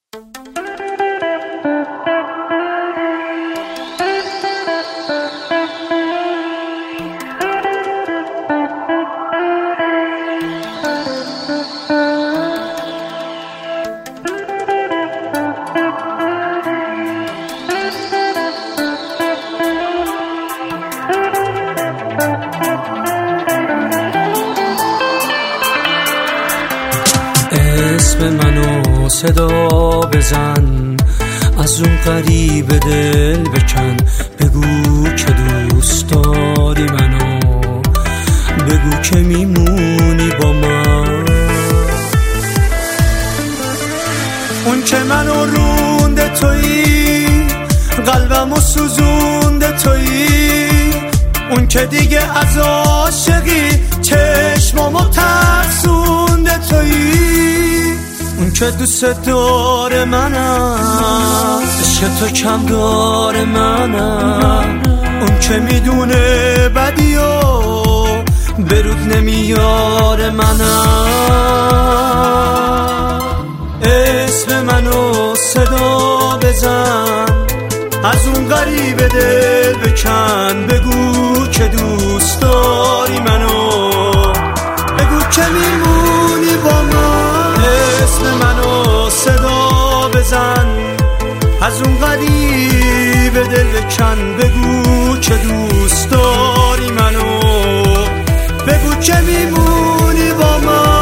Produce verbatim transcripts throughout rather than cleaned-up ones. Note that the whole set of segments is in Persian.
اسم منو صدا بزن، از اون غریب دل بکن، بگو که دوست داری منو، بگو که میمونی با من. اون که منو رونده تویی، قلبمو سوزونده تویی، اون که دیگه از عاشقی چشمامو ترسونده تویی، اون که دوست داره منم، عشق تو کم داره منم، اون که میدونه بدی و برود نمیاره منم. اسم منو صدا بزن، از اون غریب دل بکن، بگو که دوست داری منو، بگو که میمونی با من. اسم منو صدا بزن، از اون غریب دل بکن، بگو که دوست داری منو، بگو که میمونی با من.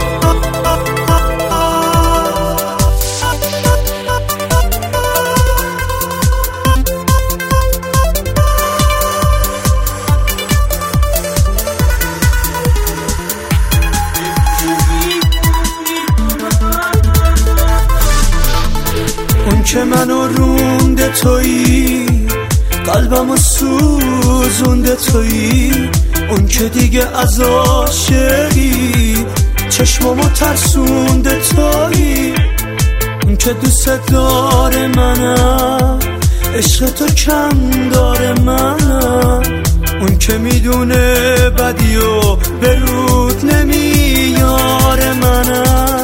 اون که منو رونده تویی، قلبمو سوزونده تویی، اون که دیگه از عاشقی چشمامو ترسونده تویی، اون که دوست داره منم، عشق تو کم داره منم، اون که میدونه بدی و برود نمیاره منم.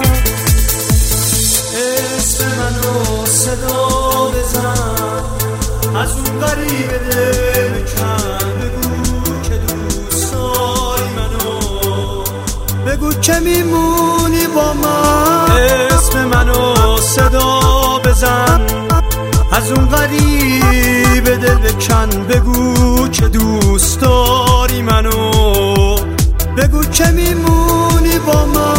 اسم منو صدا بزن، از اون غریب دل بکن، بگو که دوست داری منو، بگو که میمونی با من. اسم منو صدا بزن، از اون غریب دل بکن، بگو که دوست داری منو، بگو که میمونی با من.